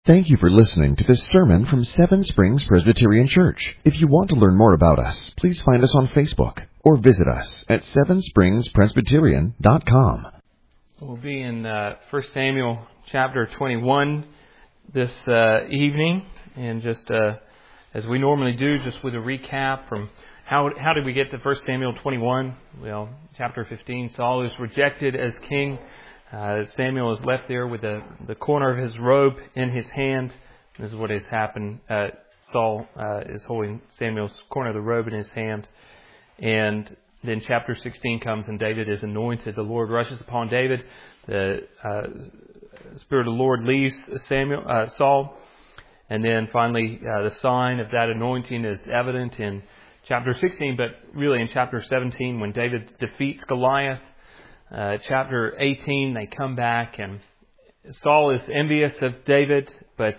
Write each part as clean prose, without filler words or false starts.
Thank you for listening to this sermon from Seven Springs Presbyterian Church. If you want to learn more about us, please find us on Facebook or visit us at sevenspringspresbyterian.com. We'll be in 1 Samuel chapter 21 this evening, and just as we normally do, just with a recap from how did we get to 1 Samuel 21? Well, chapter 15, Saul is rejected as king. Samuel is left there with the corner of his robe in his hand. This is what has happened. Saul is holding Samuel's corner of the robe in his hand. And then chapter 16 comes and David is anointed. The Lord rushes upon David. The Spirit of the Lord leaves Saul. And then finally the sign of that anointing is evident in chapter 16, but really in chapter 17 when David defeats Goliath. Chapter 18, they come back and Saul is envious of David, but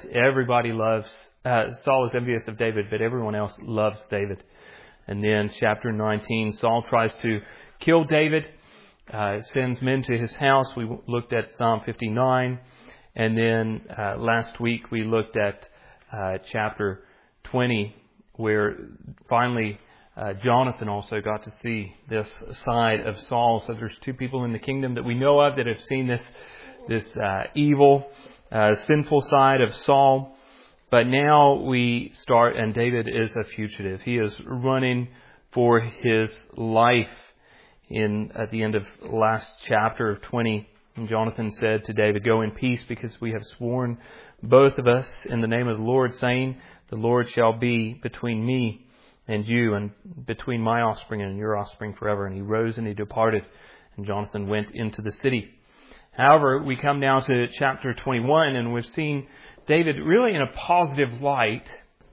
Saul is envious of David, but everyone else loves David. And then chapter 19, Saul tries to kill David, sends men to his house. We looked at Psalm 59. And then last week we looked at chapter 20, where finally Jonathan also got to see this side of Saul. So there's two people in the kingdom that we know of that have seen this evil, sinful side of Saul. But now we start, and David is a fugitive. He is running for his life. At the end of last chapter of 20, Jonathan said to David, "Go in peace, because we have sworn both of us in the name of the Lord, saying, the Lord shall be between me and you, and between my offspring and your offspring forever." And he rose and he departed, and Jonathan went into the city. However, we come now to chapter 21, and we've seen David really in a positive light.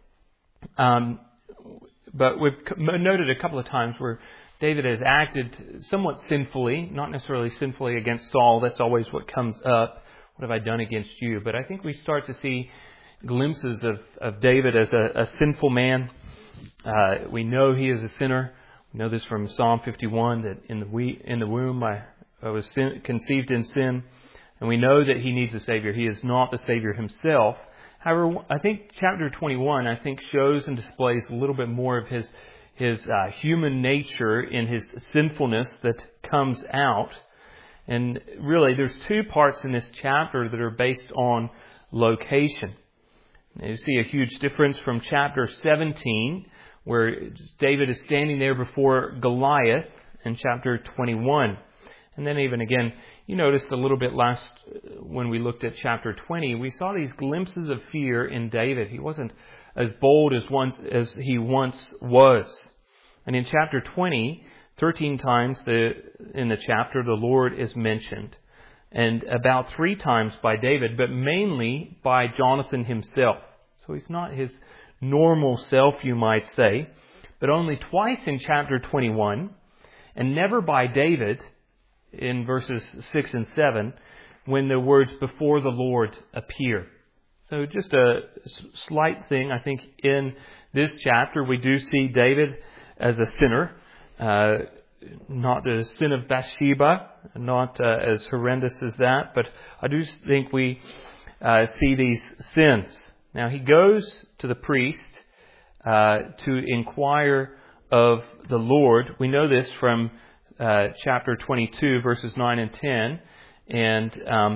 But we've noted a couple of times where David has acted somewhat sinfully, not necessarily sinfully against Saul. That's always what comes up. What have I done against you? But I think we start to see glimpses of David as a sinful man. We know he is a sinner. We know this from Psalm 51, that in the womb I was conceived in sin. And we know that he needs a Savior. He is not the Savior himself. However, I think chapter 21, shows and displays a little bit more of his human nature in his sinfulness that comes out. And really, there's two parts in this chapter that are based on location. You see a huge difference from chapter 17, where David is standing there before Goliath, in chapter 21. And then even again, you noticed a little bit when we looked at chapter 20, we saw these glimpses of fear in David. He wasn't as bold as he once was. And in chapter 20, 13 times in the chapter, the Lord is mentioned. And about 3 times by David, but mainly by Jonathan himself. So he's not his normal self, you might say, but only twice in chapter 21, and never by David in verses 6 and 7, when the words "before the Lord" appear. So just a slight thing, I think, in this chapter, we do see David as a sinner, not the sin of Bathsheba, not as horrendous as that, but I do think we see these sins. Now he goes to the priest to inquire of the Lord. We know this from chapter 22, verses 9 and 10. And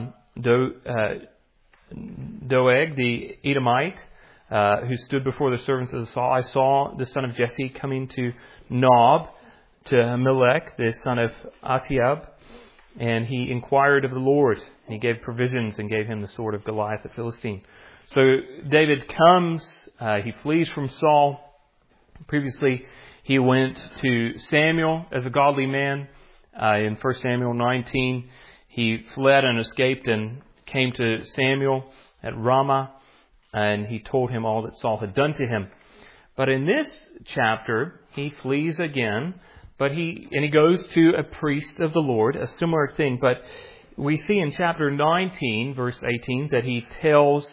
Doeg, the Edomite, who stood before the servants of Saul, "I saw the son of Jesse coming to Nob, to Ahimelech, the son of Ahitub, and he inquired of the Lord. He gave provisions and gave him the sword of Goliath the Philistine." So David comes, he flees from Saul. Previously, he went to Samuel as a godly man. In 1 Samuel 19, he fled and escaped and came to Samuel at Ramah, and he told him all that Saul had done to him. But in this chapter, he flees again, but he goes to a priest of the Lord, a similar thing. But we see in chapter 19, verse 18, that he tells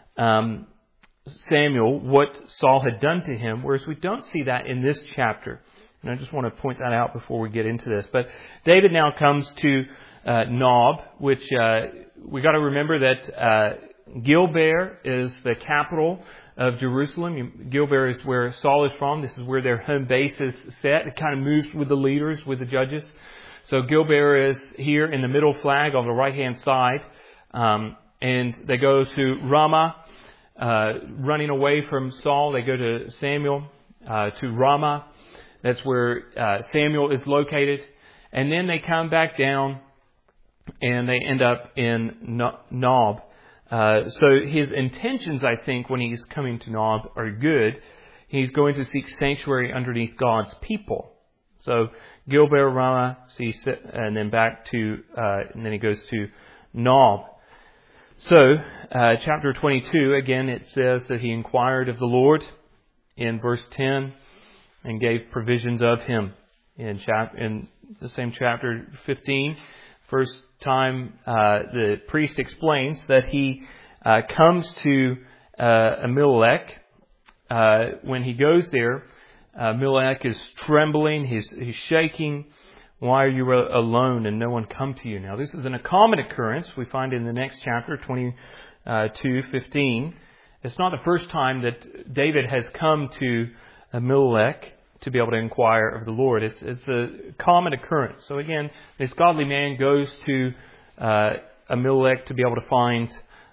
Samuel what Saul had done to him, whereas we don't see that in this chapter. And I just want to point that out before we get into this. But David now comes to Nob, which we got to remember that Gilbear is the capital of Jerusalem. Gilbear is where Saul is from. This is where their home base is set. It kind of moves with the leaders, with the judges. So Gilbear is here in the middle flag on the right-hand side. And they go to Ramah, running away from Saul. They go to Samuel, to Ramah. That's where Samuel is located. And then they come back down and they end up in Nob. So his intentions, I think, when he's coming to Nob are good. He's going to seek sanctuary underneath God's people. So Gilbear, Ramah, and then back to, and then he goes to Nob. So, chapter 22, again, it says that he inquired of the Lord in verse 10 and gave provisions of him. In the same chapter 15, first time the priest explains that he comes to Ahimelech. When he goes there, Ahimelech is trembling, he's shaking. Why are you alone and no one come to you? Now, this is a common occurrence we find in the next chapter, 22:15. It's not the first time that David has come to Ahimelech to be able to inquire of the Lord. It's a common occurrence. So again, this godly man goes to Ahimelech to be able to find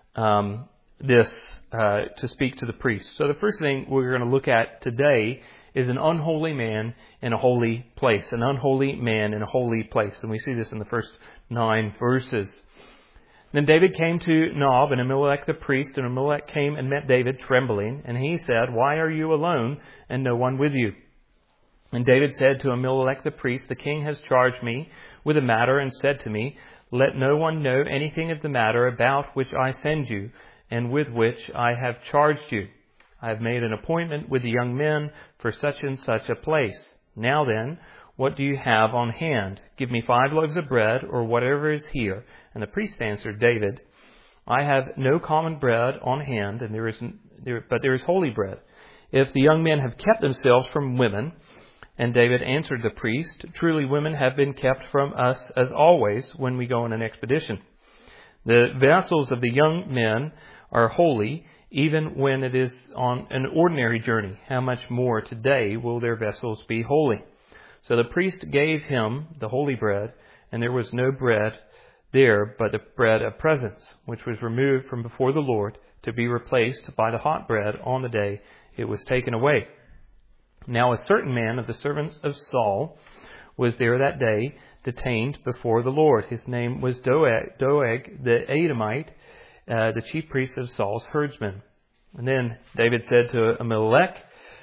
to speak to the priest. So the first thing we're going to look at today is an unholy man in a holy place. An unholy man in a holy place. And we see this in the first 9 verses. Then David came to Nob and Ahimelech the priest, and Ahimelech came and met David trembling. And he said, "Why are you alone and no one with you?" And David said to Ahimelech the priest, "The king has charged me with a matter and said to me, 'Let no one know anything of the matter about which I send you and with which I have charged you. I have made an appointment with the young men for such and such a place. Now then, what do you have on hand? Give me 5 loaves of bread, or whatever is here." And the priest answered David, "I have no common bread on hand, but there is holy bread. If the young men have kept themselves from women," and David answered the priest, "Truly women have been kept from us as always when we go on an expedition. The vessels of the young men are holy, even when it is on an ordinary journey. How much more today will their vessels be holy?" So the priest gave him the holy bread, and there was no bread there but the bread of presence, which was removed from before the Lord to be replaced by the hot bread on the day it was taken away. Now a certain man of the servants of Saul was there that day, detained before the Lord. His name was Doeg the Edomite, the chief priest of Saul's herdsmen. And then David said to Ahimelech,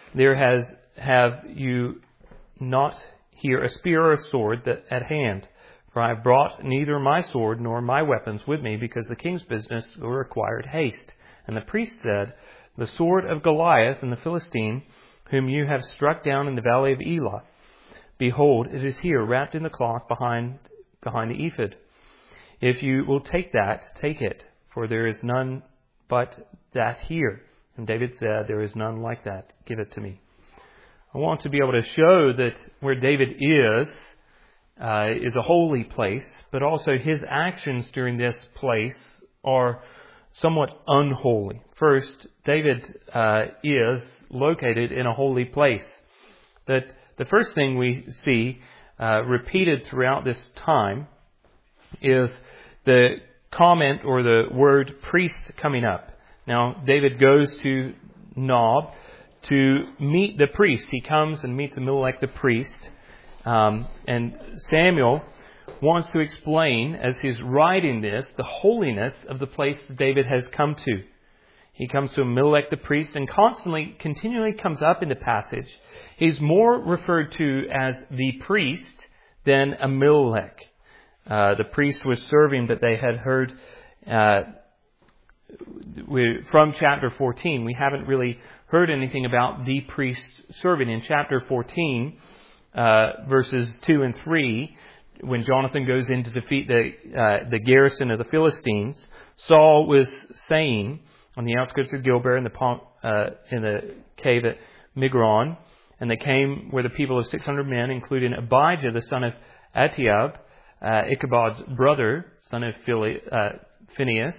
"Have you not here a spear or a sword at hand? For I have brought neither my sword nor my weapons with me, because the king's business required haste." And the priest said, "The sword of Goliath and the Philistine, whom you have struck down in the valley of Elah. Behold, it is here, wrapped in the cloth behind the ephod. If you will take that, take it, for there is none but that here." And David said, "There is none like that. Give it to me." I want to be able to show that where David is a holy place, but also his actions during this place are somewhat unholy. First, David is located in a holy place. But the first thing we see repeated throughout this time is the comment or the word priest coming up. Now, David goes to Nob to meet the priest. He comes and meets Ahimelech the priest. And Samuel wants to explain, as he's writing this, the holiness of the place that David has come to. He comes to Ahimelech the priest and continually comes up in the passage. He's more referred to as the priest than Ahimelech. The priest was serving, but they had heard from chapter 14. We haven't really heard anything about the priest serving. In chapter 14, verses 2 and 3, when Jonathan goes in to defeat the garrison of the Philistines, Saul was saying on the outskirts of Gilbear in the cave at Migron, and they came where the people of 600 men, including Abijah, the son of Atiab, Ichabod's brother, son of Phinehas,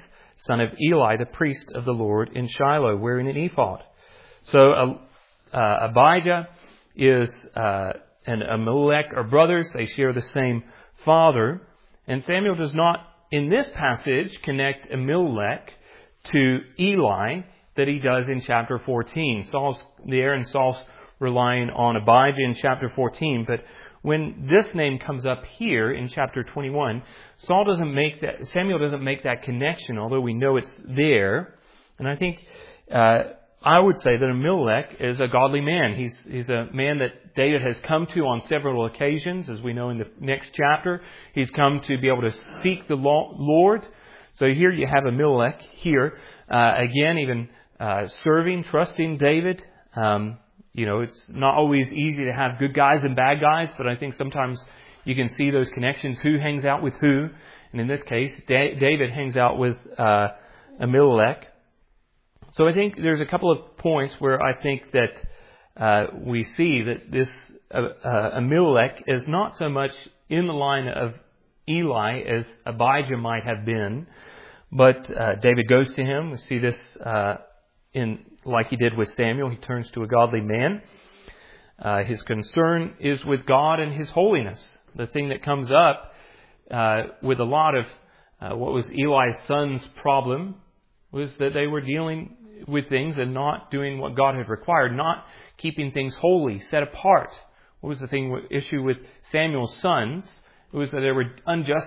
son of Eli, the priest of the Lord in Shiloh, wearing an ephod. So Abijah and Ahimelech are brothers. They share the same father. And Samuel does not, in this passage, connect Ahimelech to Eli that he does in chapter 14. Saul's there and Saul's relying on Abijah in chapter 14. But when this name comes up here in chapter 21, Samuel doesn't make that connection, although we know it's there. And I think I would say that Ahimelech is a godly man. He's a man that David has come to on several occasions, as we know in the next chapter. He's come to be able to seek the Lord. So here you have Ahimelech here, again, even serving, trusting David. It's not always easy to have good guys and bad guys, but I think sometimes you can see those connections, who hangs out with who. And in this case, David hangs out with Ahimelech. So I think there's a couple of points where I think that we see that this Ahimelech is not so much in the line of Eli as Abijah might have been, but David goes to him. We see this like he did with Samuel. He turns to a godly man. His concern is with God and His holiness. The thing that comes up with a lot of what was Eli's son's problem was that they were dealing with things and not doing what God had required, not keeping things holy, set apart. What was the issue with Samuel's sons? It was that they were unjust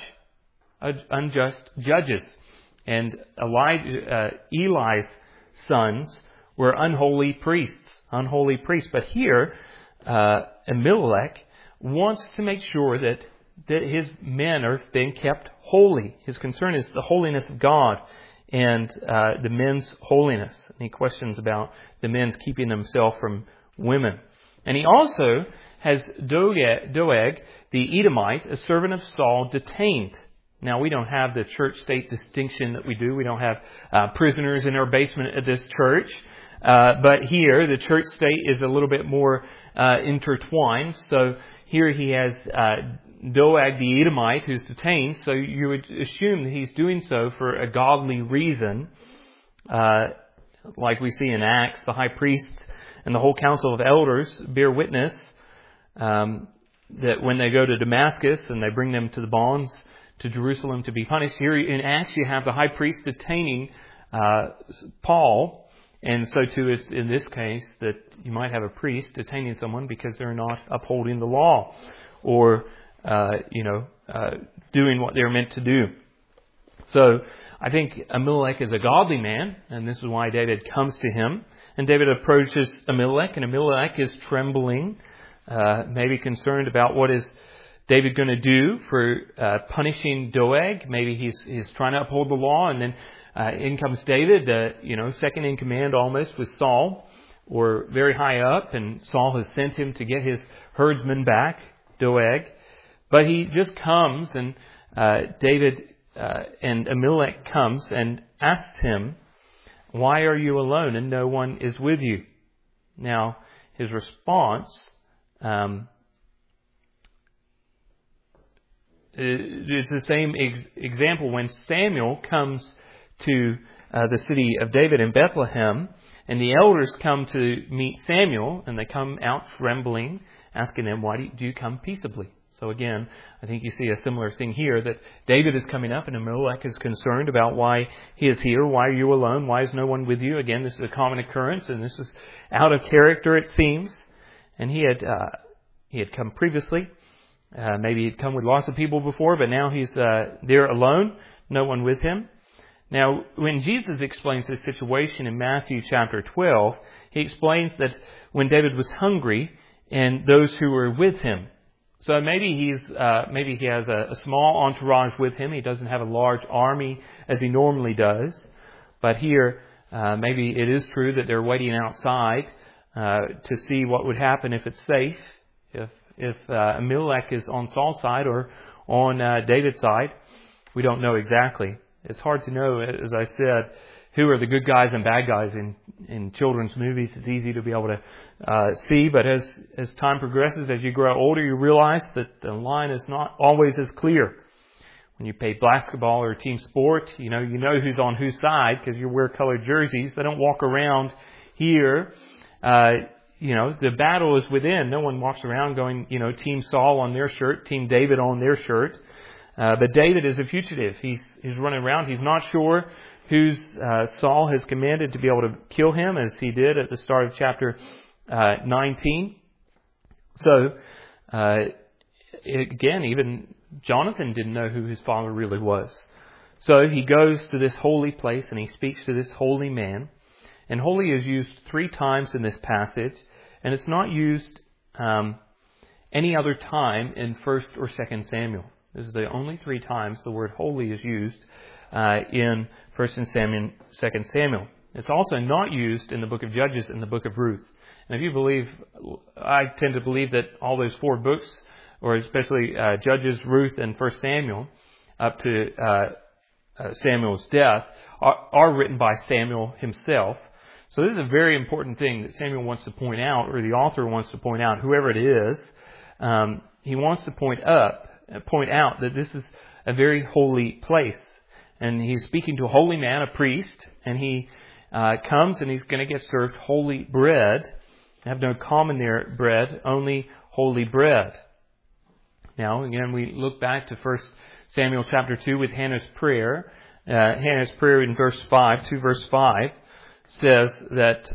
judges. And Eli's sons were unholy priests. But here, Ahimelech wants to make sure that his men are being kept holy. His concern is the holiness of God and the men's holiness. And he questions about the men's keeping themselves from women. And he also has Doeg, the Edomite, a servant of Saul, detained. Now, we don't have the church-state distinction that we do. We don't have prisoners in our basement at this church. But here, the church-state is a little bit more intertwined. So here he has Doeg the Edomite who's detained. So you would assume that he's doing so for a godly reason. Like we see in Acts, the high priests and the whole council of elders bear witness that when they go to Damascus and they bring them to the bonds to Jerusalem to be punished. Here in Acts you have the high priest detaining Paul. And so too it's in this case that you might have a priest detaining someone because they're not upholding the law or doing what they're meant to do. So I think Ahimelech is a godly man, and this is why David comes to him. And David approaches Ahimelech, and Ahimelech is trembling, maybe concerned about what is David going to do for punishing Doeg. Maybe he's trying to uphold the law, and then in comes David, second in command almost with Saul, or very high up, and Saul has sent him to get his herdsman back, Doeg. But he just comes, and David and Ahimelech comes and asks him, "Why are you alone and no one is with you?" Now, his response it's the same example when Samuel comes to the city of David in Bethlehem, and the elders come to meet Samuel, and they come out trembling, asking them, "Why do you come peaceably?" So again, I think you see a similar thing here, that David is coming up and Ahimelech is concerned about why he is here. Why are you alone? Why is no one with you? Again, this is a common occurrence, and this is out of character, it seems. And he had come previously. Maybe he'd come with lots of people before, but now he's there alone, no one with him. Now, when Jesus explains this situation in Matthew chapter 12, he explains that when David was hungry and those who were with him. So maybe he has a small entourage with him. He doesn't have a large army as he normally does. But here, maybe it is true that they're waiting outside to see what would happen if it's safe, if Ahimelech is on Saul's side or on David's side. We don't know exactly. It's hard to know, as I said, who are the good guys and bad guys in children's movies. It's easy to be able to see, but as time progresses, as you grow older, you realize that the line is not always as clear. when you play basketball or team sport, you know who's on whose side because you wear colored jerseys. They don't walk around here. The battle is within. No one walks around going, Team Saul on their shirt, Team David on their shirt. But David is a fugitive. He's running around. He's not sure whose Saul has commanded to be able to kill him, as he did at the start of chapter 19. So, again, even Jonathan didn't know who his father really was. So he goes to this holy place and he speaks to this holy man. And holy is used 3 times in this passage, and it's not used any other time in 1 or 2 Samuel. This is the only 3 times the word holy is used in 1 and 2 Samuel. It's also not used in the book of Judges and the book of Ruth. And if you believe, I tend to believe that all those 4 books, or especially Judges, Ruth, and 1 Samuel, up to Samuel's death, are written by Samuel himself. So this is a very important thing that Samuel wants to point out, or the author wants to point out, whoever it is. He wants to point out that this is a very holy place. And he's speaking to a holy man, a priest, and he comes and he's going to get served holy bread. They have no common there bread, only holy bread. Now, again, we look back to 1 Samuel chapter 2 with Hannah's prayer. Hannah's prayer in verse 5, 2 verse 5, says that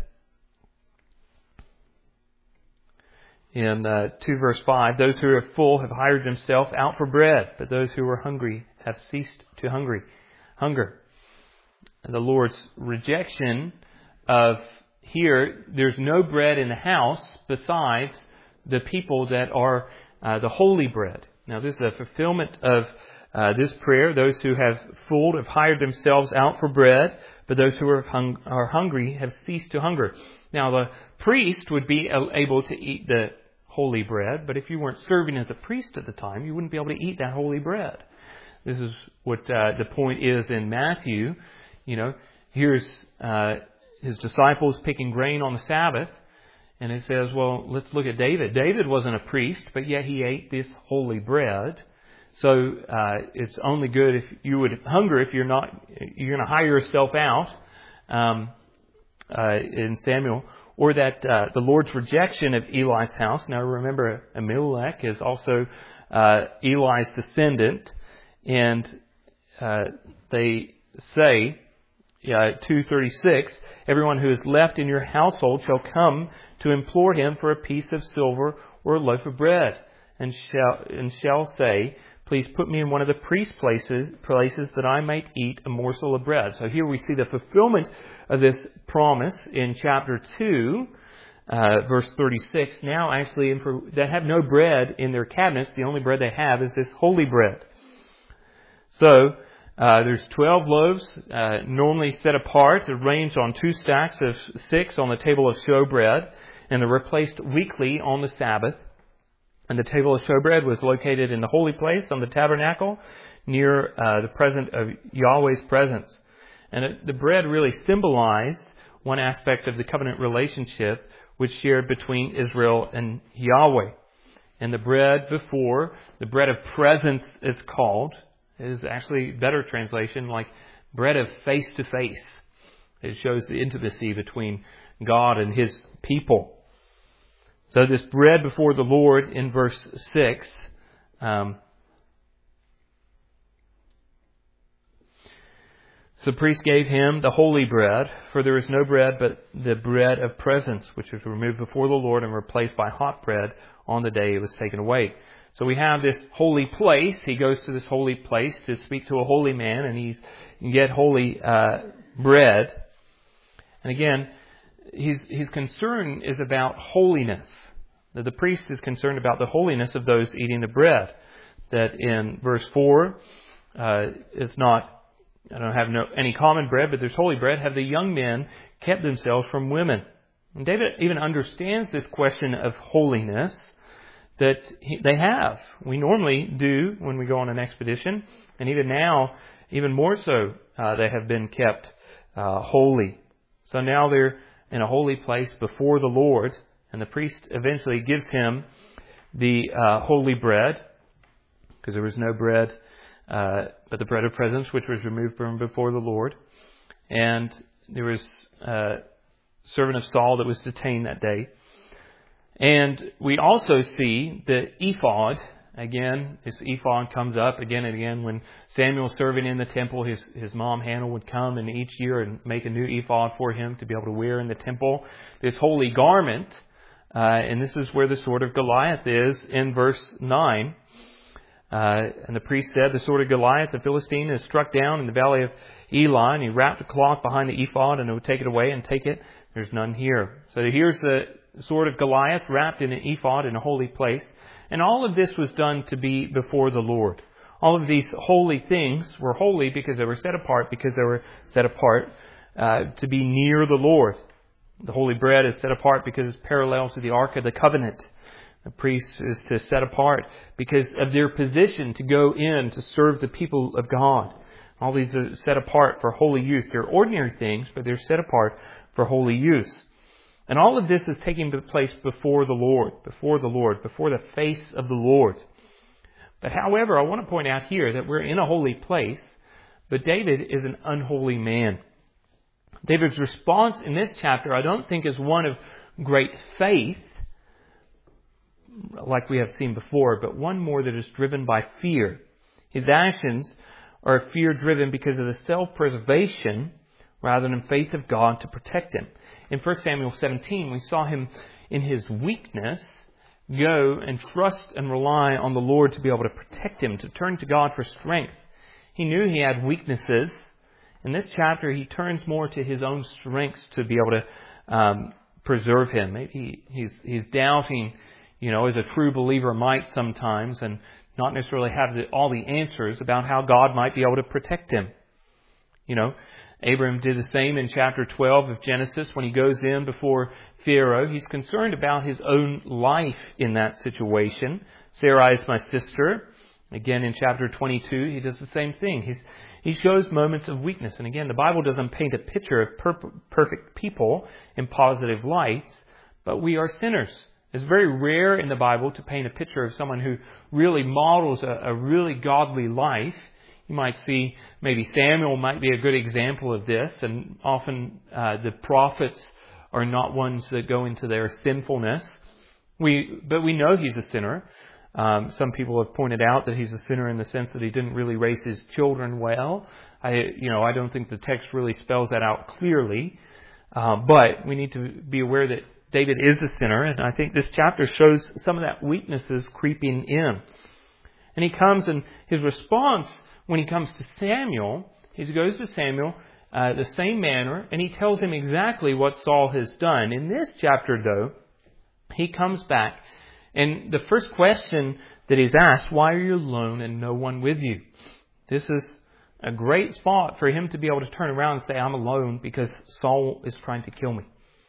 in 2 verse 5, those who are full have hired themselves out for bread, but those who are hungry have ceased to hunger. And the Lord's rejection of here, there's no bread in the house besides the people that are the holy bread. Now this is a fulfillment of this prayer. Those who have full have hired themselves out for bread, but those who are hungry have ceased to hunger. Now the priest would be able to eat the holy bread, but if you weren't serving as a priest at the time, you wouldn't be able to eat that holy bread. This is what the point is in Matthew. Here's his disciples picking grain on the Sabbath, and it says, well, let's look at David. David wasn't a priest, but yet he ate this holy bread. So it's only good if you would hunger if you're going to hire yourself out in Samuel, or that the Lord's rejection of Eli's house. Now remember, Abimelech is also Eli's descendant, and they say, 2:36, everyone who is left in your household shall come to implore him for a piece of silver or a loaf of bread, and shall say, please put me in one of the priest's places that I might eat a morsel of bread. So here we see the fulfillment of this promise in chapter 2, verse 36. Now actually, they have no bread in their cabinets. The only bread they have is this holy bread. So there's 12 loaves normally set apart, arranged on 2 stacks of 6 on the table of showbread, and they're replaced weekly on the Sabbath. And the table of showbread was located in the holy place on the tabernacle near the presence of Yahweh's presence. And the bread really symbolized one aspect of the covenant relationship which shared between Israel and Yahweh. And the bread before, the bread of presence is called, is actually better translation, like bread of face to face. It shows the intimacy between God and His people. So this bread before the Lord in verse 6, so the priest gave him the holy bread, for there is no bread but the bread of presence, which was removed before the Lord and replaced by hot bread on the day it was taken away. So we have this holy place. He goes to this holy place to speak to a holy man, and he can get holy bread. And again, his concern is about holiness. The priest is concerned about the holiness of those eating the bread. That in verse 4, it's not, I don't have any common bread, but there's holy bread. Have the young men kept themselves from women? And David even understands this question of holiness that they have. We normally do when we go on an expedition, and even now, even more so, they have been kept holy. So now they're in a holy place before the Lord, and the priest eventually gives him the holy bread, because there was no bread but the bread of presence, which was removed from before the Lord. And there was a servant of Saul that was detained that day. And we also see the ephod. Again, this ephod comes up again and again. When Samuel's serving in the temple, his mom Hannah would come in each year and make a new ephod for him to be able to wear in the temple. This holy garment, and this is where the sword of Goliath is in verse 9. And the priest said, the sword of Goliath, the Philistine, is struck down in the valley of Elah, and he wrapped a cloth behind the ephod and would take it away and take it. There's none here. So here's the sword of Goliath wrapped in an ephod in a holy place. And all of this was done to be before the Lord. All of these holy things were holy because they were set apart, to be near the Lord. The holy bread is set apart because it's parallel to the Ark of the Covenant. The priest is to set apart because of their position to go in to serve the people of God. All these are set apart for holy use. They're ordinary things, but they're set apart for holy use. And all of this is taking place before the Lord, before the face of the Lord. But however, I want to point out here that we're in a holy place, but David is an unholy man. David's response in this chapter, I don't think, is one of great faith, like we have seen before, but one more that is driven by fear. His actions are fear-driven because of the self-preservation rather than faith of God to protect him. In 1 Samuel 17, we saw him in his weakness go and trust and rely on the Lord to be able to protect him, to turn to God for strength. He knew he had weaknesses. In this chapter, he turns more to his own strengths to be able to preserve him. Maybe he's doubting, as a true believer might sometimes, and not necessarily have all the answers about how God might be able to protect him. Abraham did the same in chapter 12 of Genesis. When he goes in before Pharaoh, he's concerned about his own life in that situation. Sarai is my sister. Again, in chapter 22, he does the same thing. He shows moments of weakness. And again, the Bible doesn't paint a picture of perfect people in positive lights, but we are sinners. It's very rare in the Bible to paint a picture of someone who really models a really godly life. You might see maybe Samuel might be a good example of this, and often the prophets are not ones that go into their sinfulness. But we know he's a sinner. Some people have pointed out that he's a sinner in the sense that he didn't really raise his children well. I don't think the text really spells that out clearly. But we need to be aware that David is a sinner, and I think this chapter shows some of that weaknesses creeping in. And he comes, and his response when he comes to Samuel, he goes to Samuel the same manner, and he tells him exactly what Saul has done. In this chapter, though, he comes back, and the first question that he's asked, why are you alone and no one with you? This is a great spot for him to be able to turn around and say, I'm alone because Saul is trying to kill me.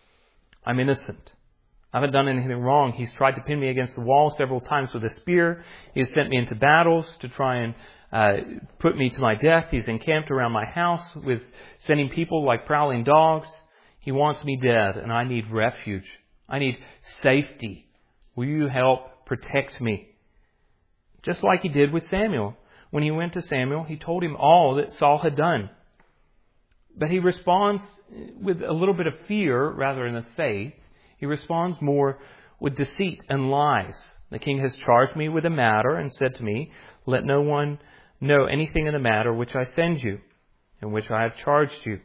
I'm innocent. I haven't done anything wrong. He's tried to pin me against the wall several times with a spear. He's sent me into battles to try and put me to my death. He's encamped around my house with sending people like prowling dogs. He wants me dead, and I need refuge. I need safety. Will you help protect me? Just like he did with Samuel. When he went to Samuel, he told him all that Saul had done. But he responds with a little bit of fear rather than faith. He responds more with deceit and lies. The king has charged me with a matter and said to me, let no one know anything in the matter which I send you, in which I have charged you.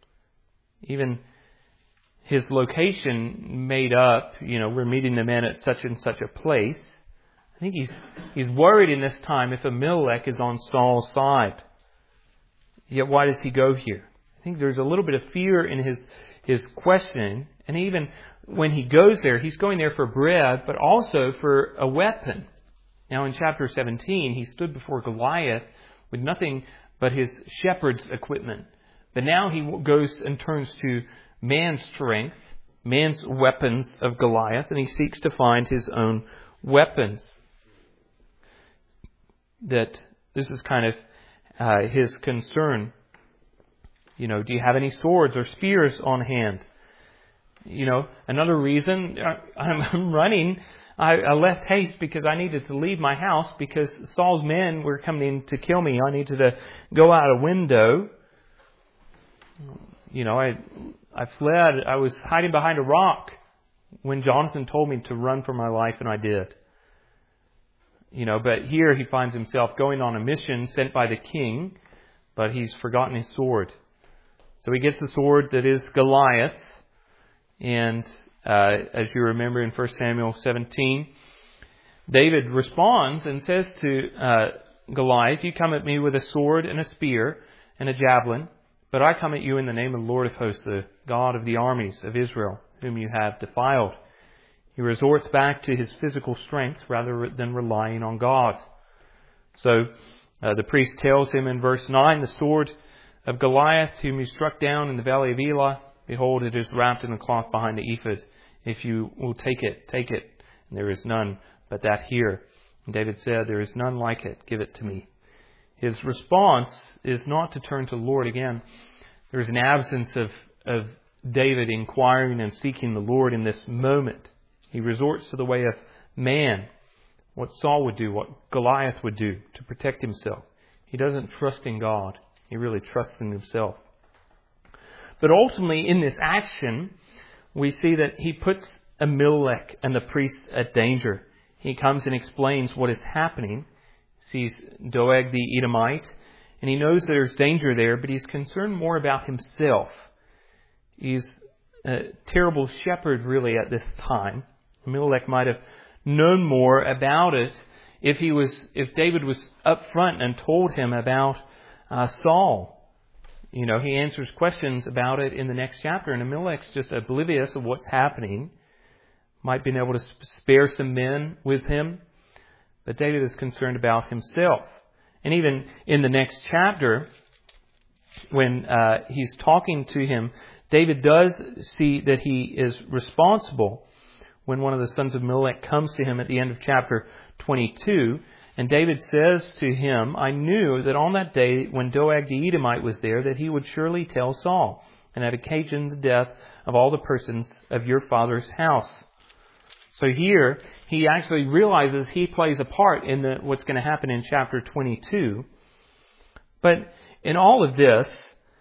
Even his location made up, we're meeting the men at such and such a place. I think he's worried in this time if Ahimelech is on Saul's side. Yet why does he go here? I think there's a little bit of fear in his questioning. And even when he goes there, he's going there for bread, but also for a weapon. Now in chapter 17, he stood before Goliath with nothing but his shepherd's equipment. But now he goes and turns to man's strength, man's weapons of Goliath, and he seeks to find his own weapons. That this is kind of his concern. Do you have any swords or spears on hand? Another reason I'm running I left haste because I needed to leave my house because Saul's men were coming in to kill me. I needed to go out a window. I fled. I was hiding behind a rock when Jonathan told me to run for my life, and I did. But here he finds himself going on a mission sent by the king, but he's forgotten his sword. So he gets the sword that is Goliath's, and as you remember in 1 Samuel 17, David responds and says to Goliath, "You come at me with a sword and a spear and a javelin, but I come at you in the name of the Lord of hosts, the God of the armies of Israel, whom you have defiled." He resorts back to his physical strength rather than relying on God. So the priest tells him in verse 9, "The sword of Goliath, whom you struck down in the valley of Elah, behold, it is wrapped in the cloth behind the ephod. If you will take it, take it. And there is none but that here." And David said, "There is none like it. Give it to me." His response is not to turn to the Lord again. There is an absence of David inquiring and seeking the Lord in this moment. He resorts to the way of man, what Saul would do, what Goliath would do to protect himself. He doesn't trust in God. He really trusts in himself. But ultimately, in this action, we see that he puts Ahimelech and the priests at danger. He comes and explains what is happening. He sees Doeg the Edomite, and he knows there's danger there, but he's concerned more about himself. He's a terrible shepherd, really, at this time. Ahimelech might have known more about it if David was up front and told him about Saul. He answers questions about it in the next chapter, and Ahimelech's just oblivious of what's happening. Might be able to spare some men with him, but David is concerned about himself. And even in the next chapter, when he's talking to him, David does see that he is responsible when one of the sons of Ahimelech comes to him at the end of chapter 22. And David says to him, "I knew that on that day when Doeg the Edomite was there, that he would surely tell Saul, and had occasioned the death of all the persons of your father's house." So here, he actually realizes he plays a part in what's going to happen in chapter 22. But in all of this,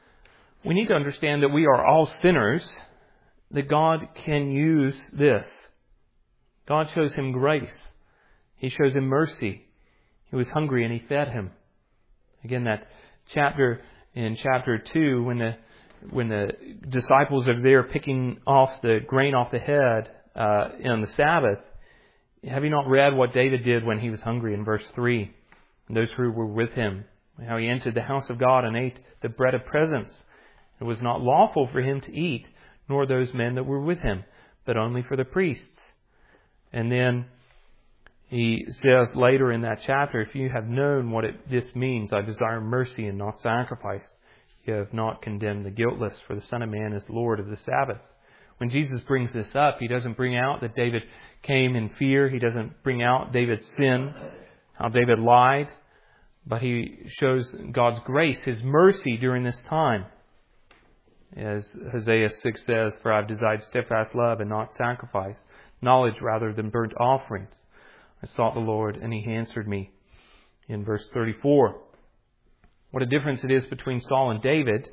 we need to understand that we are all sinners, that God can use this. God shows him grace. He shows him mercy. He was hungry and he fed him. Again, that chapter in chapter 2, when the disciples are there picking off the grain off the head on the Sabbath, have you not read what David did when he was hungry in verse 3? And those who were with him, how he entered the house of God and ate the bread of presence. It was not lawful for him to eat, nor those men that were with him, but only for the priests. And then he says later in that chapter, "If you have known what this means, I desire mercy and not sacrifice. You have not condemned the guiltless, for the Son of Man is Lord of the Sabbath." When Jesus brings this up, he doesn't bring out that David came in fear. He doesn't bring out David's sin, how David lied. But he shows God's grace, his mercy during this time. As Hosea 6 says, "For I have desired steadfast love and not sacrifice, knowledge rather than burnt offerings. I sought the Lord, and he answered me." In verse 34. What a difference it is between Saul and David.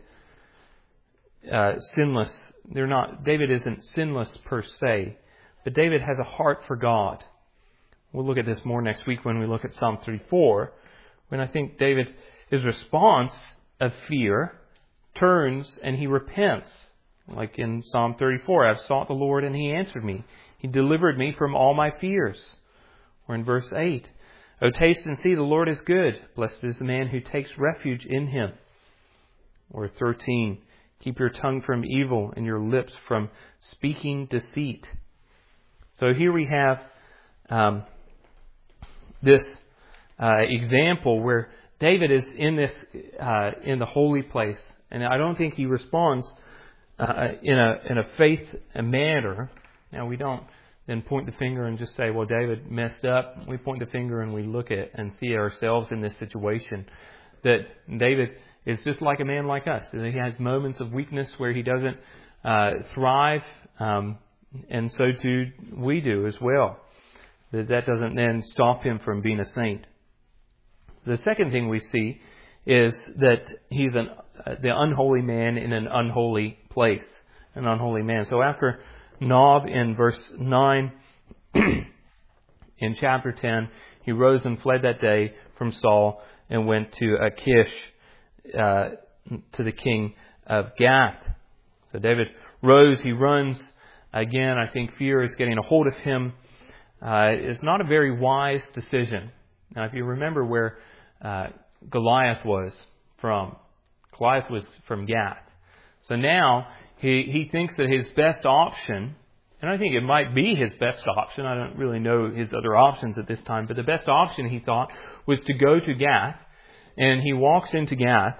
Sinless. David isn't sinless per se, but David has a heart for God. We'll look at this more next week when we look at Psalm 34, when I think his response of fear turns and he repents. Like in Psalm 34, "I've sought the Lord and he answered me. He delivered me from all my fears." Or in verse 8, "O taste and see the Lord is good. Blessed is the man who takes refuge in him." Or 13, "Keep your tongue from evil and your lips from speaking deceit." So here we have this example where David is in the holy place. And I don't think he responds in a faith manner. Now, we don't then point the finger and just say, "Well, David messed up." We point the finger and we look at and see ourselves in this situation. That David is just like a man like us. He has moments of weakness where he doesn't thrive, and so do we do as well. That doesn't then stop him from being a saint. The second thing we see is that he's the unholy man in an unholy place, an unholy man. So after Nob in verse 9, in chapter 10, he rose and fled that day from Saul and went to Achish, to the king of Gath. So David rose, he runs. Again, I think fear is getting a hold of him. It's not a very wise decision. Now, if you remember where Goliath was from Gath. So now he thinks that his best option, and I think it might be his best option, I don't really know his other options at this time, but the best option he thought was to go to Gath, and he walks into Gath,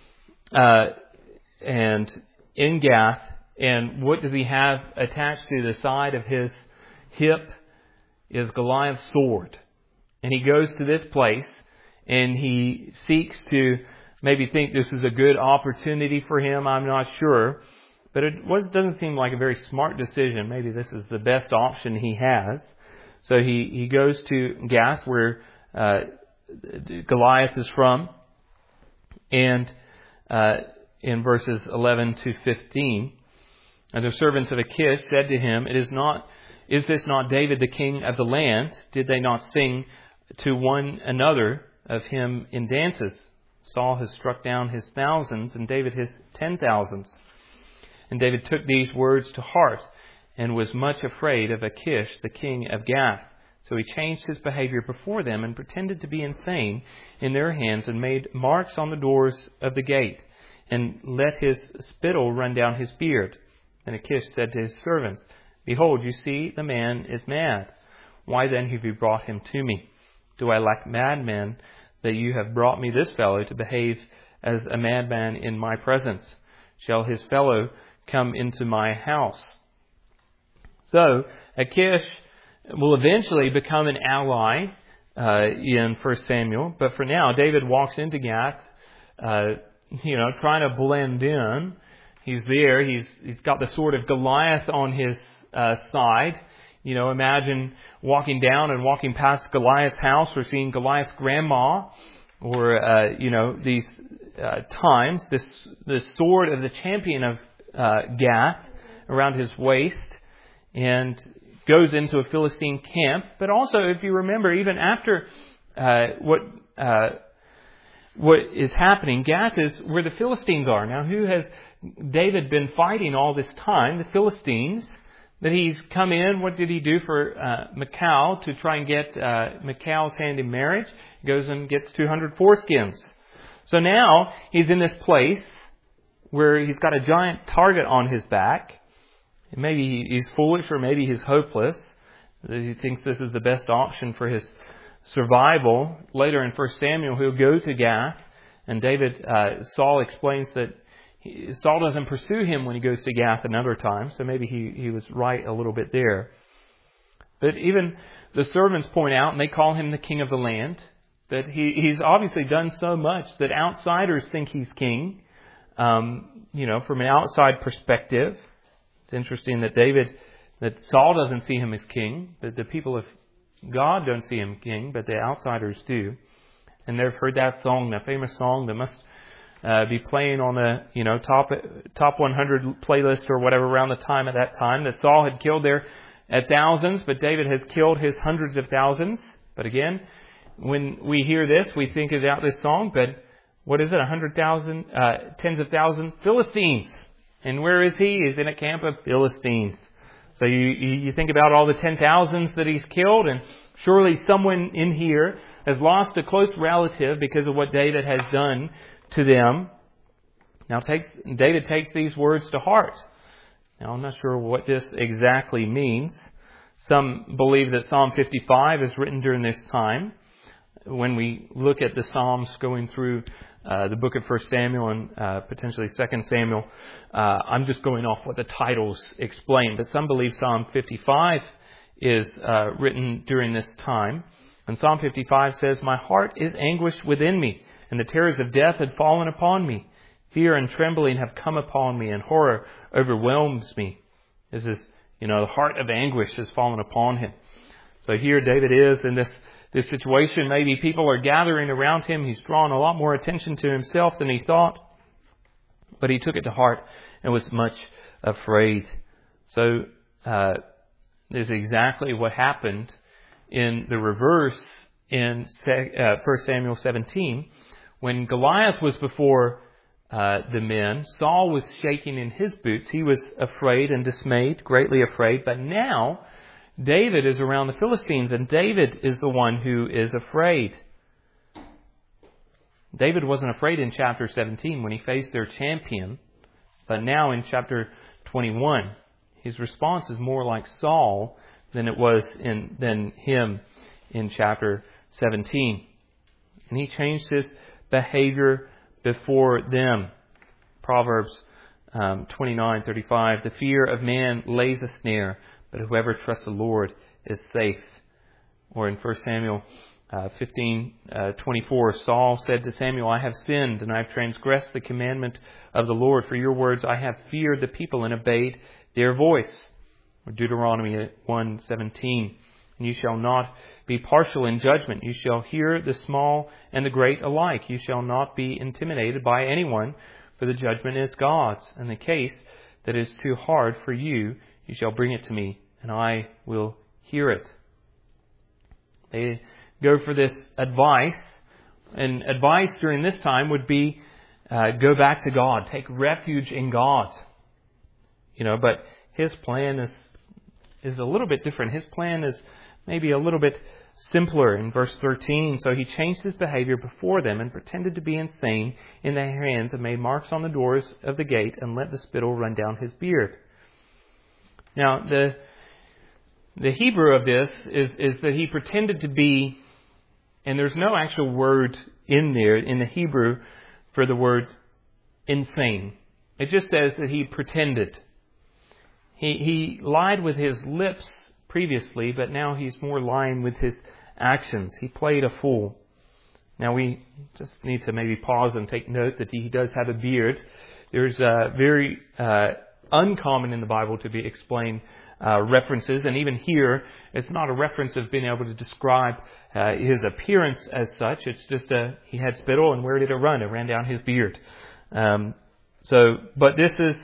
and in Gath, and what does he have attached to the side of his hip is Goliath's sword. And he goes to this place, and he seeks to maybe think this was a good opportunity for him. I'm not sure. But it doesn't seem like a very smart decision. Maybe this is the best option he has. So he goes to Gath, where Goliath is from. And in verses 11 to 15, and the servants of Achish said to him, Is this not David the king of the land? Did they not sing to one another of him in dances? Saul has struck down his thousands, and David his 10,000s. And David took these words to heart, and was much afraid of Achish, the king of Gath. So he changed his behavior before them, and pretended to be insane in their hands, and made marks on the doors of the gate, and let his spittle run down his beard. And Achish said to his servants, Behold, you see, the man is mad. Why then have you brought him to me? Do I lack madmen that you have brought me this fellow to behave as a madman in my presence? Shall his fellow come into my house? So Achish will eventually become an ally in 1 Samuel. But for now, David walks into Gath, trying to blend in. He's there. He's got the sword of Goliath on his side. Imagine walking down and walking past Goliath's house, or seeing Goliath's grandma, or these times the sword of the champion of Gath around his waist, and goes into a Philistine camp. But also, if you remember, even after what is happening, Gath is where the Philistines are. Now, who has David been fighting all this time? The Philistines. That he's come in. What did he do for Michal to try and get Michal's hand in marriage? He goes and gets 200 foreskins. So now he's in this place where he's got a giant target on his back. Maybe he's foolish, or maybe he's hopeless. He thinks this is the best option for his survival. Later in 1 Samuel, he'll go to Gath, and Saul explains that Saul doesn't pursue him when he goes to Gath another time, so maybe he was right a little bit there. But even the servants point out, and they call him the king of the land, that he's obviously done so much that outsiders think he's king. From an outside perspective, it's interesting that Saul doesn't see him as king, that the people of God don't see him king, but the outsiders do. And they've heard that song, that famous song that must be playing on the top 100 playlist or whatever around the time at that time, that Saul had killed there at thousands, but David has killed his hundreds of thousands. But again, when we hear this, we think about this song, but what is it? 100,000, tens of thousands Philistines. And where is he? He's in a camp of Philistines. So you think about all the 10,000s that he's killed, and surely someone in here has lost a close relative because of what David has done to them. Now David takes these words to heart. Now, I'm not sure what this exactly means. Some believe that Psalm 55 is written during this time. When we look at the Psalms going through the book of 1 Samuel and potentially 2 Samuel, I'm just going off what the titles explain. But some believe Psalm 55 is written during this time. And Psalm 55 says, "My heart is anguished within me, and the terrors of death had fallen upon me. Fear and trembling have come upon me, and horror overwhelms me." This is, the heart of anguish has fallen upon him. So here David is in this situation. Maybe people are gathering around him. He's drawn a lot more attention to himself than he thought. But he took it to heart and was much afraid. So this is exactly what happened in the reverse in 1 Samuel 17. When Goliath was before the men, Saul was shaking in his boots. He was afraid and dismayed, greatly afraid. But now David is around the Philistines, and David is the one who is afraid. David wasn't afraid in chapter 17 when he faced their champion, but now in chapter 21, his response is more like Saul than it was than him in chapter 17. And he changed his behavior before them. Proverbs 29:35, the fear of man lays a snare, but whoever trusts the Lord is safe. Or in 1 Samuel 15:24, Saul said to Samuel, I have sinned and I have transgressed the commandment of the Lord. For your words I have feared the people and obeyed their voice. Or Deuteronomy 1:17, and you shall not be partial in judgment. You shall hear the small and the great alike. You shall not be intimidated by anyone, for the judgment is God's. And the case that is too hard for you, you shall bring it to me, and I will hear it. They go for this advice, and advice during this time would be go back to God, take refuge in God. But his plan is a little bit different. His plan is maybe a little bit simpler in verse 13. So he changed his behavior before them and pretended to be insane in their hands and made marks on the doors of the gate and let the spittle run down his beard. Now, the Hebrew of this is that he pretended to be, and there's no actual word in there in the Hebrew for the word insane. It just says that he pretended. He lied with his lips previously, but now he's more lying with his actions. He played a fool. Now we just need to maybe pause and take note that he does have a beard. There's very uncommon in the Bible to be explained references, and even here it's not a reference of being able to describe his appearance as such. It's just he had spittle, and where did it run? It ran down his beard. But this is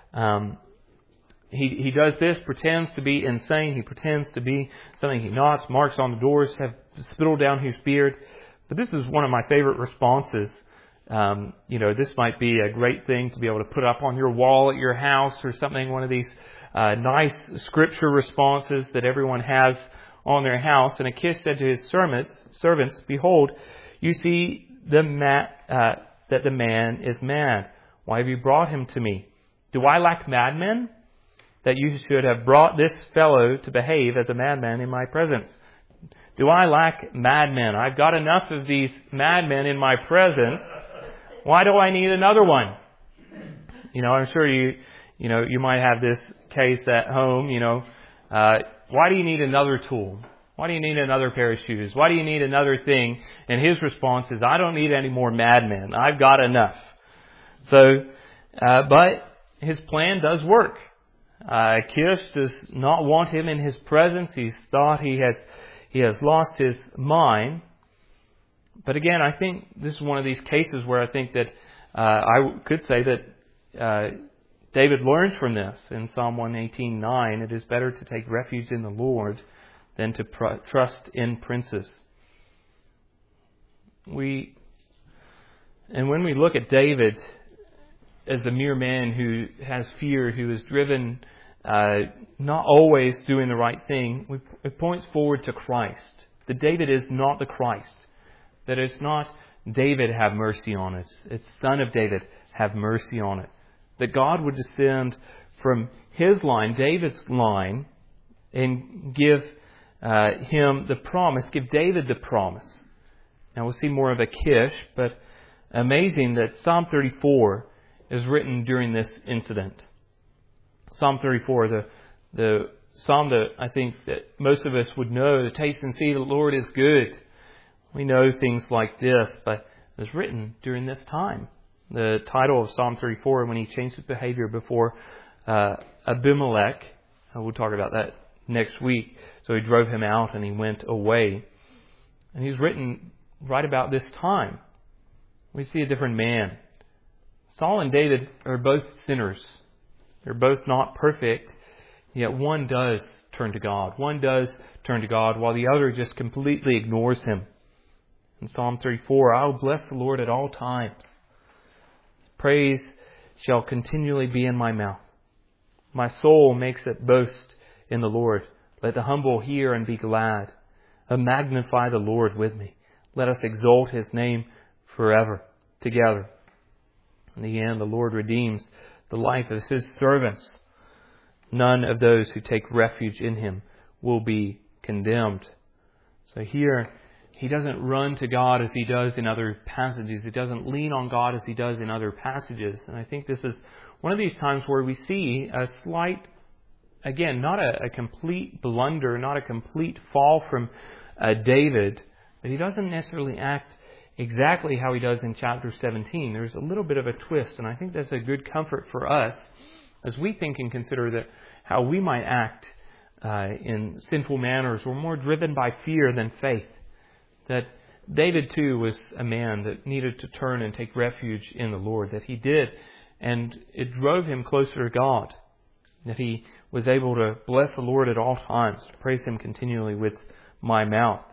he does this, pretends to be insane. He pretends to be something he's not. Marks on the doors have spittle down his beard. But this is one of my favorite responses. This might be a great thing to be able to put up on your wall at your house or something. One of these nice scripture responses that everyone has on their house. And Achish said to his servants, behold, you see that the man is mad. Why have you brought him to me? Do I lack madmen, that you should have brought this fellow to behave as a madman in my presence? Do I lack madmen? I've got enough of these madmen in my presence. Why do I need another one? I'm sure you might have this case at home. Why do you need another tool? Why do you need another pair of shoes? Why do you need another thing? And his response is, I don't need any more madmen. I've got enough. So, but his plan does work. Achish does not want him in his presence. He's thought he has lost his mind. But again, I think this is one of these cases where I think that I could say that David learns from this in Psalm 118:9. It is better to take refuge in the Lord than to trust in princes. When we look at David as a mere man who has fear, who is driven, not always doing the right thing, it points forward to Christ. That David is not the Christ. That it's not David have mercy on it. It's Son of David have mercy on it. That God would descend from his line, David's line, and give him the promise, give David the promise. Now we'll see more of Achish, but amazing that Psalm 34 is written during this incident. Psalm 34, the psalm that I think that most of us would know, the taste and see the Lord is good. We know things like this, but it was written during this time. The title of Psalm 34, when he changed his behavior before Abimelech, we'll talk about that next week. So he drove him out and he went away. And he's written right about this time. We see a different man. Saul and David are both sinners. They're both not perfect, yet one does turn to God. One does turn to God while the other just completely ignores Him. In Psalm 34, I will bless the Lord at all times. Praise shall continually be in my mouth. My soul makes it boast in the Lord. Let the humble hear and be glad. Magnify the Lord with me. Let us exalt His name forever together. In the end, the Lord redeems the life of His servants. None of those who take refuge in Him will be condemned. So here, he doesn't run to God as he does in other passages. He doesn't lean on God as he does in other passages. And I think this is one of these times where we see a slight, again, not a complete blunder, not a complete fall from David, but he doesn't necessarily act exactly how he does in chapter 17. There's a little bit of a twist, and I think that's a good comfort for us as we think and consider that how we might act in sinful manners. We're more driven by fear than faith. That David too was a man that needed to turn and take refuge in the Lord. That he did, and it drove him closer to God. That he was able to bless the Lord at all times, to praise Him continually with my mouth.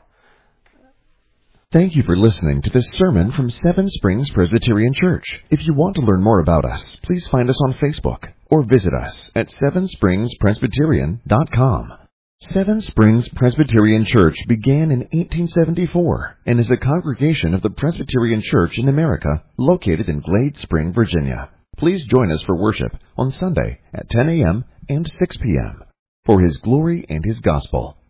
Thank you for listening to this sermon from Seven Springs Presbyterian Church. If you want to learn more about us, please find us on Facebook or visit us at sevenspringspresbyterian.com. Seven Springs Presbyterian Church began in 1874 and is a congregation of the Presbyterian Church in America located in Glade Spring, Virginia. Please join us for worship on Sunday at 10 a.m. and 6 p.m. for His glory and His gospel.